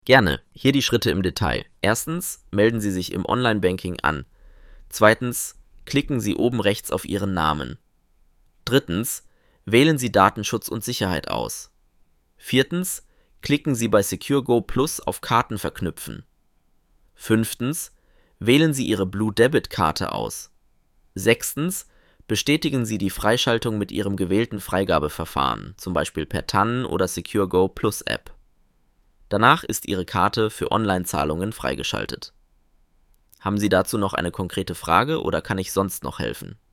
Gerne. Hier die Schritte im Detail. Erstens, melden Sie sich im Online-Banking an. Zweitens, klicken Sie oben rechts auf Ihren Namen. Drittens, wählen Sie Datenschutz und Sicherheit aus. Viertens, klicken Sie bei SecureGo Plus auf Karten verknüpfen. Fünftens, wählen Sie Ihre Blue Debit-Karte aus. Sechstens, bestätigen Sie die Freischaltung mit Ihrem gewählten Freigabeverfahren, zum Beispiel per TAN oder SecureGo Plus App. Danach ist Ihre Karte für Online-Zahlungen freigeschaltet. Haben Sie dazu noch eine konkrete Frage oder kann ich sonst noch helfen?